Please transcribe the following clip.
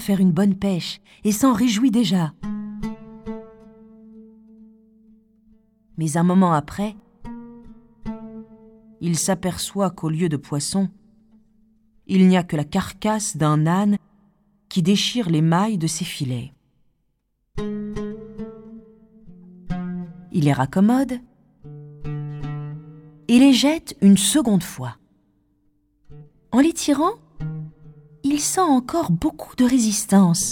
faire une bonne pêche et s'en réjouit déjà. Mais un moment après, il s'aperçoit qu'au lieu de poisson, il n'y a que la carcasse d'un âne qui déchire les mailles de ses filets. Il les raccommode et les jette une seconde fois. En les tirant, il sent encore beaucoup de résistance.